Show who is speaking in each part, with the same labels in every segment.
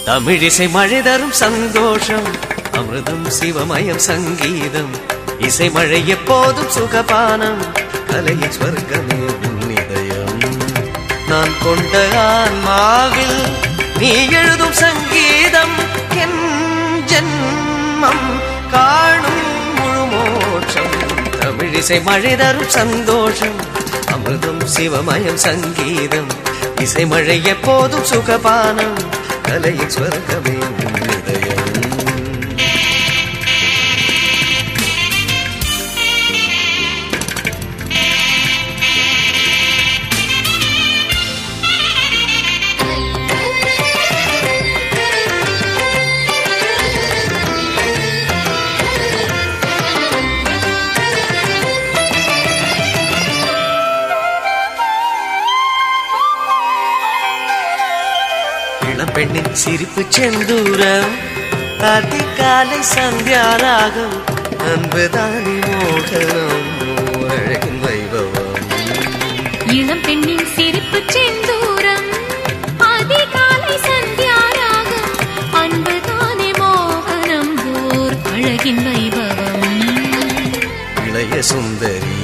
Speaker 1: தமிழிசை மழை தரும் சந்தோஷம், அமிர்தம் சிவமயம் சங்கீதம், இசை மழை எப்போதும் சுகபானம், கலையின் ஸ்வர்க்கமே உன்னிதயம். நான் கொண்ட ஆன்மாவில் நீ எழுதும் சங்கீதம், என் ஜென்மம் காணும் முழு மோட்சம். தமிழிசை மழை தரும் சந்தோஷம், அமிர்தம் சிவமயம் சங்கீதம், இசை மழை எப்போதும் சுகபானம், கலையின் ஸ்வர்க்கமே உன்னிதயம். பெண்ணின் சிரிப்பு செந்தூரம், அதிகாலை சந்தியாராகம், அன்புதானி மோகனம், அழகின் வைபவம்.
Speaker 2: இளம் பெண்ணின் சிரிப்பு செந்தூரம், அதிகாலை சந்தியாராகம், அன்புதானி மோகனம், ஓர் அழகின் வைபவம்.
Speaker 1: இளைய சுந்தரி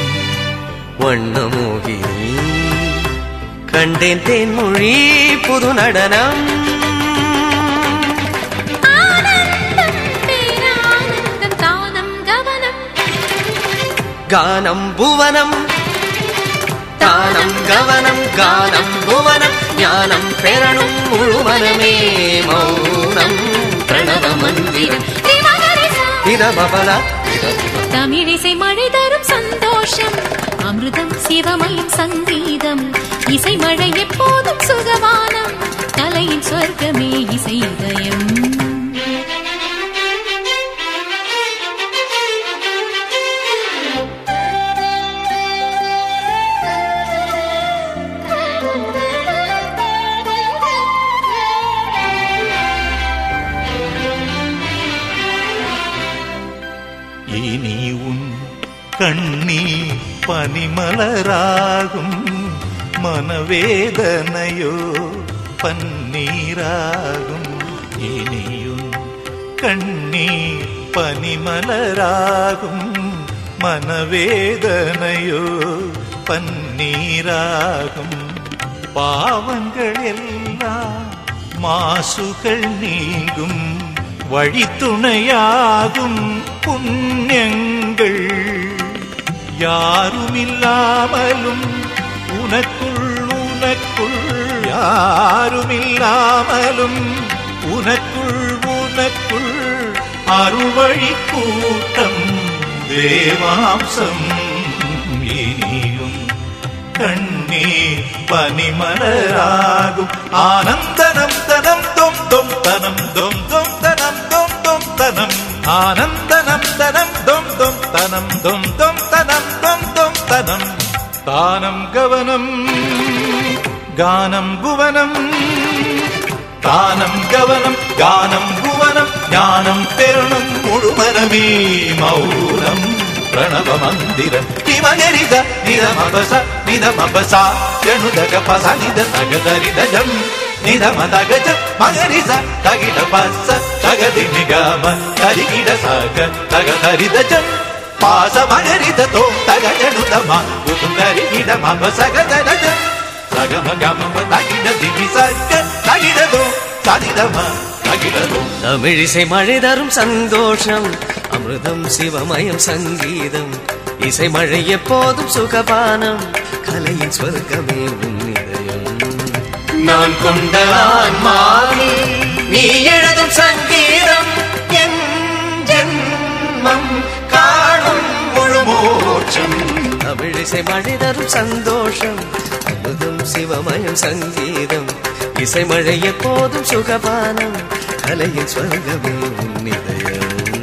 Speaker 1: வண்ணமோகினி, கண்டேன் தேன்மொழி புது நடனம்.
Speaker 2: ஆனந்தம் பேரானந்தம் தானம் கவனம்,
Speaker 1: கானம் புவனம், தானம் கவனம், கானம் புவனம், ஞானம் பெறணும் முழுமனமே மௌனம் பிரணவ மந்திரம்.
Speaker 2: தமிழிசை மழை தரும் சந்தோஷம், அமிர்தம் சிவமயம் சங்கீதம், இசை மழை எப்போதும் சுகவானம், கலையின் சொர்க்கமே இசை இதயம்.
Speaker 3: இனி உன் கண்ணீர் பனிமலராகும், மனவேதனையோ பன்னீராகும். இனியும் கண்ணீர் பனிமலராகும், மனவேதனையோ பன்னீராகும். பாவங்கள் எல்லாம் மாசுகள் நீங்கும், வழித்துணையாகும் புண்ணியங்கள். யாருமில்லாமலும் உனக்குள் உனக்குள், யாருமில்லாமலும் உனக்குள் உனக்குள், அருள்வழி கூட்டம் தேவாம்சம். இனியும் கண்ணீர் பனிமலராகும், ஆனந்தனம் தனம் தொம் தொம் தனம் தொம் தொம் தனம் தொம் தொம் தனம், ஆனந்தனம் தனம் தொம் தொம் தனம் தொம் தொம் தனம் தொம் தொம் தனம். தானம் கவனம், கானம் புவனம், தானம் கவனம், கானம் புவனம், ஞானம் பெறணும் முழுமனமே மௌனம் பிரணவ மந்திரம். நிமகரித நிதமபச நிதமபசா ஜனுதக பச நித தகதரிதஜம், நிதமதகஜ மகரிச தகிட பச தகதி நிகம தரிகிட சக தகதரிதஜம், பாச மகரித தோ தகஜனுதம உதுங்கரிகிட மப சகதரஜ சகம கம தகிட திவி சக தகிடதோ சதிதம தகிடதோ.
Speaker 1: தமிழிசை மழை தரும் சந்தோஷம், அமிர்தம் சிவமயம் சங்கீதம், இசை மழை எப்போதும் சுகபானம், கலையின் ஸ்வர்க்கமே உன்னிதயம். நான் கொண்ட ஆன்மாவில் நீ எழுதும் சங்கீதம், என் ஜென்மம் காணும் முழு மோட்சம். தமிழிசை மழை தரும் சந்தோஷம், அமிர்தம் சிவமயம் சங்கீதம், இசை மழை எப்போதும் சுகபானம், கலையின் ஸ்வர்க்கமே உன்னிதயம்.